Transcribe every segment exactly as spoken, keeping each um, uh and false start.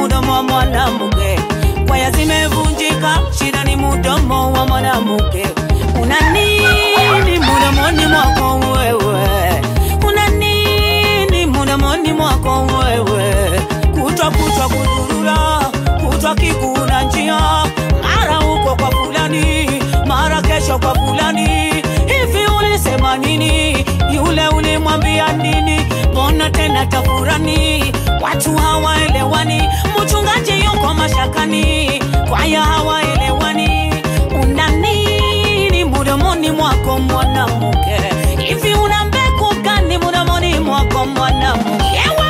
mdomo wa mwanamke. Waya zimevunjika, shida ni mdomo wa mwanamke. Una nini mdomoni mwako wewe? Una nini mdomoni mwako wewe? Kutwa kutwa kudurura, kutwa kikuna njia, mara uko kwa fulani, mara kesho kwa fulani. Hivi ulisema nini? Yule ulimwambia nini? Mbona tena tafurani? Watu hawaelewani, mchungaji yuko mashakani, kwaya hawaelewani. Una nini mdomoni mwako mwanamke? Hivi una mbegu gani mdomoni mwako mwanamke?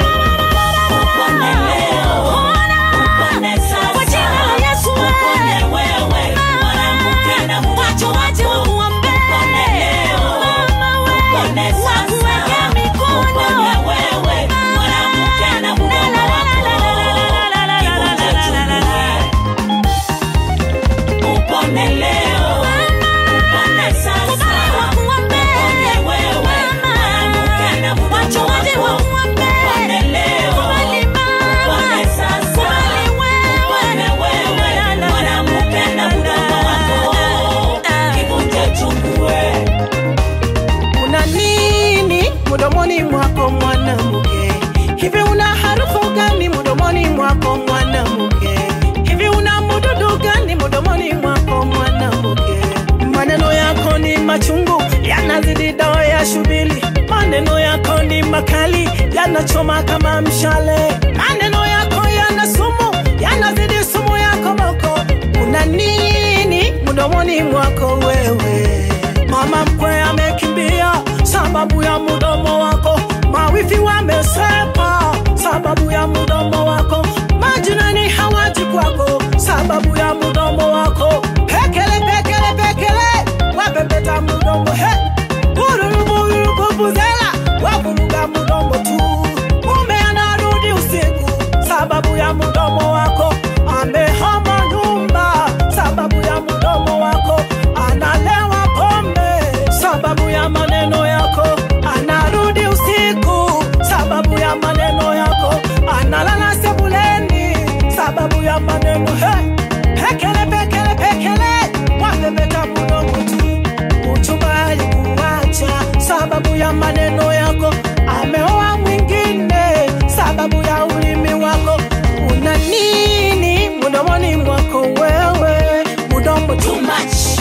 Mdomoni mwako mwanamke, hivi una harufu gani mdomoni mwako mwanamke? Hivi una mdudu gani mdomoni mwako mwanamke? Maneno yako ni machungu, yanazidi dawa ya shubiri. Maneno yako ni makali, yanachoma kama mshale. Maneno yako yana sumu, yanazidi sumu yako moko. Una nini mdomoni mwako wewe? Mama mkwe amekimbia sababu ya mdomo wako. Mawifi wamesepa sababu ya mdomo wako. Majirani hawaji kwako sababu ya mdomo wako. Pekele pekele pekele wabebeta mdomo he. Bururu bururu kubuzela waburuga mdomo tu. Mume anarudi usiku sababu ya mdomo wako. Amehama nyumba sababu ya mdomo wako. Analewa pombe sababu ya maneno yako. Anarudi usiku sababu ya maneno yako. Analala sebuleni sababu ya maneno he. Pekele pekele pekele wabebeta mdomo tu. Uchumba alikuacha sababu ya maneno yako. Ameoa mwingine sababu ya ulimi wako. Una nini mdomoni mwako wewe? Mdomo too much,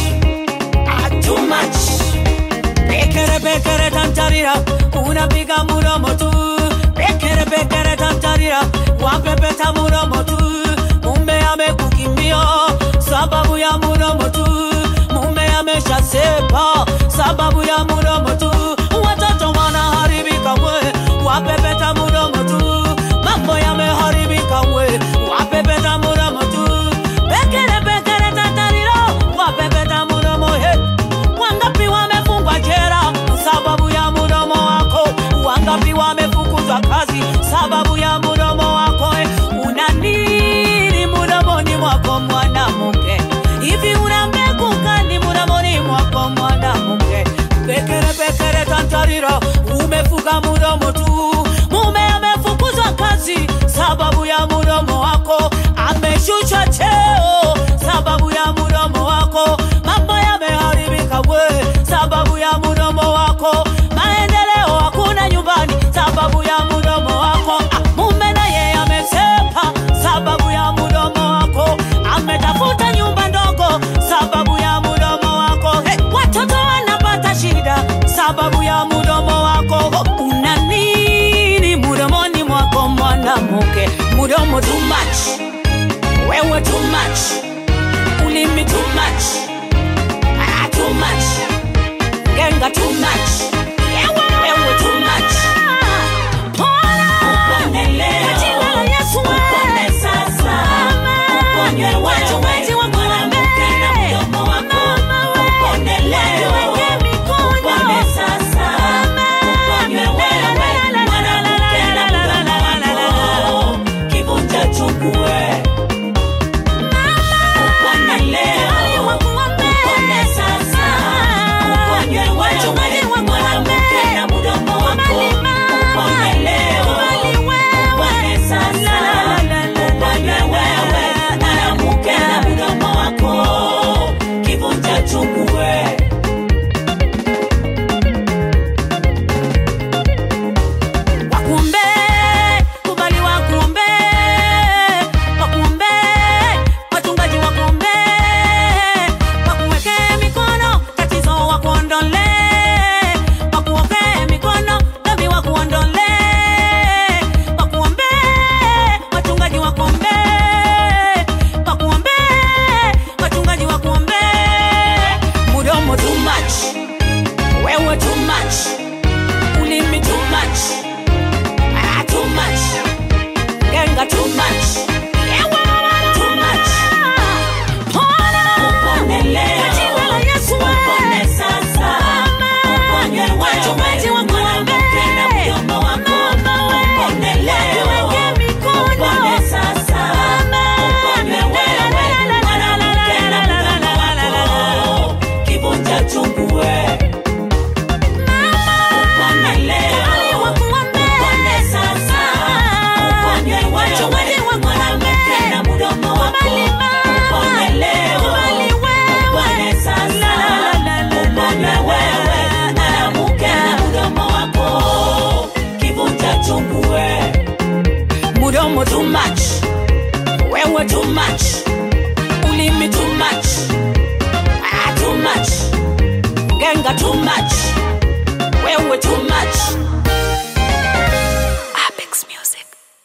ah too much. Pekere pekere tantarira, unapiga mdomo tu. Pekere pekere tantarira, wapepeta mdomo tu. Mume amekukimbia sababu ya mdomo tu. Mume ameshasepa sababu ya mdomo tu. Watoto wanaharibika we, wapepeta mdomo tu. Mambo yameharibika we, wapepeta mdomo tu. Pekere pekere tantarira, wapepeta mdomo he. Wangapi wamefungwa jela sababu ya mdomo wako? Wangapi wamefukuzwa kazi sababu ya mdomo wako? Una nini mdomoni mwako mwanamke? Hivi una mbegu gani mdomoni mwako mwanamke? Pekere pekere tantarira, umefuga mdomo tu. Mume amefukuzwa kazi sababu ya mdomo wako. Ameshusha cheo sababu ya mdomo wako. Mambo yameharibika we sababu ya mdomo wako. Maendeleo hakuna nyumbani sababu ya mdomo wako. Ah, mume naye amesepa sababu ya mdomo wako. Ametafuta nyumba ndogo sababu ya mdomo wako. Hey, watoto wanapata shida sababu ya mdomo wako. Oh, una nini mdomoni mwako mwanamke? Mdomo too much, wewe too much, ulimi too much, ah too much, genga too much, wewe too much. Upone leo, katika Yesu upone sasa. Upone watu wengi mwanamke na mdomo wako. Upone leo, upone sasa. Upone wewe mwanamke na mdomo wako. Kivunja chukue. Mama mdomo too much, wewe too much, ulimi too much, ah too much, genga too much.